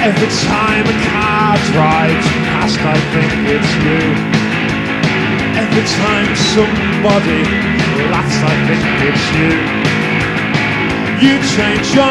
Every time a car drives past, I think it's you. Every time somebody laughs, I think it's you. You change your